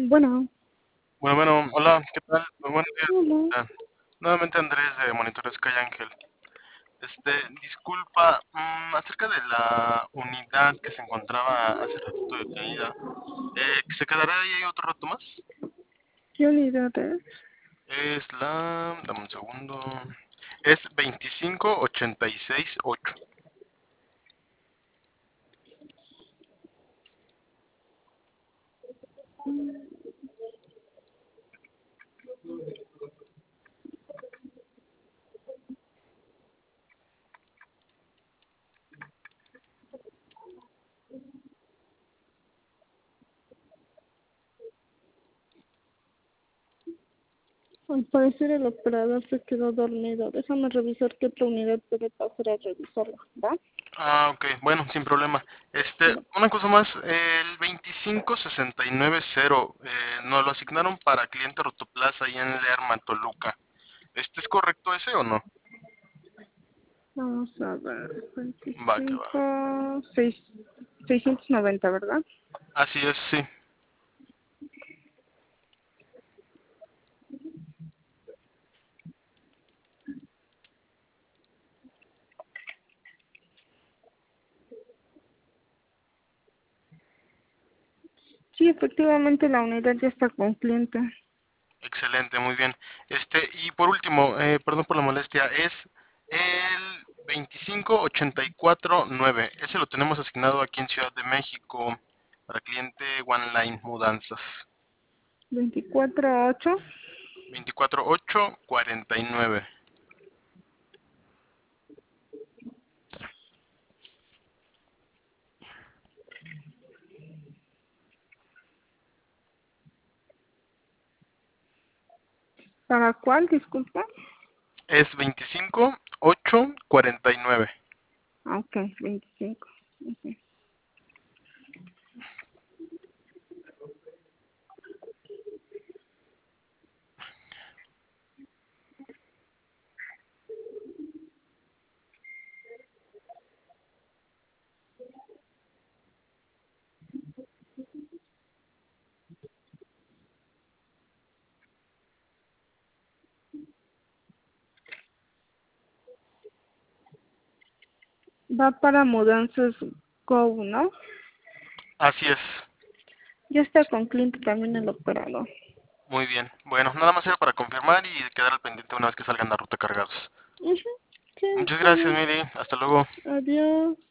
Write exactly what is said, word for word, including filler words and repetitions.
Bueno, Bueno, bueno, hola, ¿qué tal? Muy buenos días. hola. Ah, Nuevamente Andrés de Monitores Sky Ángel. Este, disculpa, mm, acerca de la unidad que se encontraba hace ratito detenida, eh, ¿se quedará ahí otro rato más? ¿Qué unidad es? Es la... dame un segundo. Es veinticinco ochenta y seis ocho. Al parecer el operador se quedó dormido. Déjame revisar qué otra unidad puede pasar a revisarla, ¿va? Ah, ok, bueno, sin problema. Este, Va. una cosa más, el veinticinco sesenta y nueve cero, eh, nos lo asignaron para cliente Rotoplaza ahí en Lerma, Toluca. ¿Este es correcto ese o no? Vamos a ver. Va que va. veinticinco, seis, seiscientos noventa, ¿verdad? Así es, sí. Sí, efectivamente la unidad ya está con cliente. Excelente, muy bien. Este, y por último, eh, perdón por la molestia, es el veinticinco ochenta y cuatro nueve. Ese lo tenemos asignado aquí en Ciudad de México para cliente One Line Mudanzas. veinticuatro ocho. Veinticuatro ocho cuarenta y nueve. ¿Para cuál? Disculpa. Es veinticinco ocho cuarenta y nueve. Ah, ok, veinticinco. Ok. Va para mudanzas Go, ¿no? Así es. Ya está con cliente también el operador. Muy bien. Bueno, nada más era para confirmar y quedar al pendiente una vez que salgan la ruta cargados. Ujú, sí, Muchas está gracias, bien. Miri. Hasta luego. Adiós.